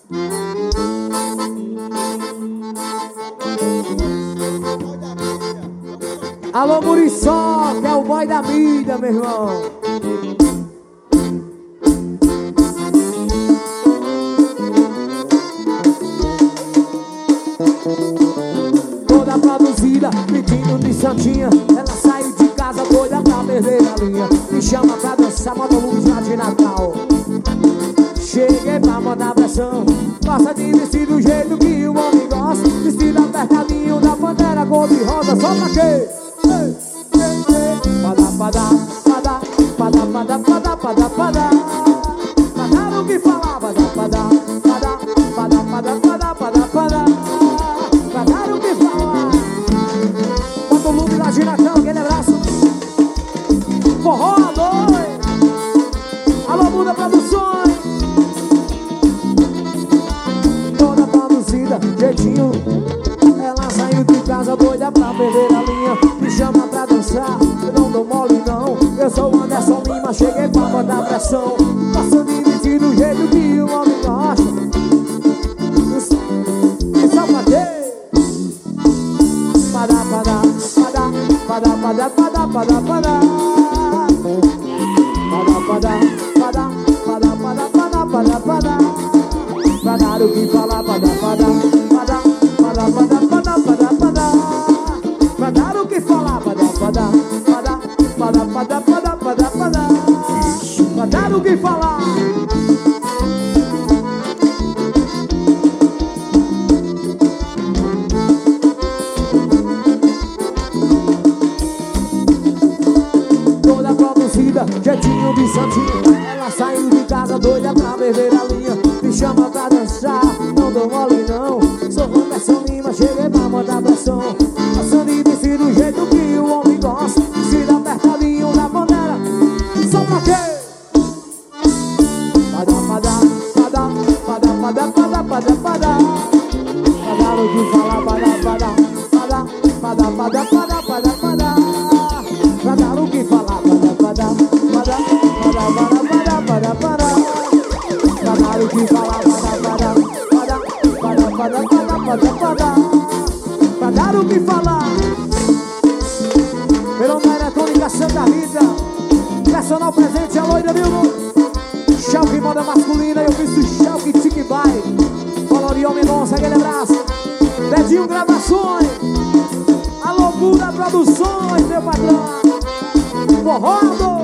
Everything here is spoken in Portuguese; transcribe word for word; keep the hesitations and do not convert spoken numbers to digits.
Alô, Muriçó, que é o boy da mídia, meu irmão. Toda produzida, pedindo de santinha. Ela saiu de casa doida pra perder a linha. Me chama pra dançar, manda luz lá de Natal. Cheguei pra mandar pressão. Gosta de vestir do jeito que o homem gosta. Vestido apertadinho da bandeira cor de rosa. Só pra quê? Padá, padá, padá, padá, padá, padá, padá, padá. Padá o que falar, padá, padá, padá, padá, padá, padá, padá, padá. Padá o que falar. Bota o lume lá, Giracão, aquele abraço. Forró a dois. Alô, Muda Produções. Toda produzida, jeitinho. Ela saiu de casa doida pra perder a linha. Me chama pra dançar, eu não dou mole não. Eu sou o Anderson Lima, cheguei pra botar pressão. Posso me vestir do jeito que o homem gosta. E só pra quê? Padá, padá, padá, padá, padá, padá, padá, padá. Padá, padá, padá, padá, padá, padá, padá, padá. Padá o que falar, padá, padá, padá, padá, padá, padá, padá, padá. Padá o que falar, padá, padá, padá, padá, padá, padá, padá, padá. Padá o que falar. Toda produzida, jeitinho de santinho. Ela saiu de casa doida pra beber a linha. Me chama pra dançar, não dou mole não. Sou Anderson Lima, cheguei pra mandar pressão. Passando e desci do jeito que o homem gosta. Se dá apertadinho na bandeira. Só pra quê? Padá, padá, padá, padá, padá, padá, padá, padá. Padá o que falar, padá, padá, padá, padá, padá, padá, padá, padá. Padá o que falar, padá, padá, padá, padá, padá, padá, padá, padá. Padá o que falar, padá, padá, padá, padá, padá, padá, padá, padá. Padá o que falar. Pelo da eletrônica Santa Rita. Personal presente, a loira, viu? Chalque moda masculina, eu fiz o Chalque Tique Vai. Colorião Mendonça, aquele abraço. Dedinho Gravações. A Loucura Produções, meu patrão. Forró.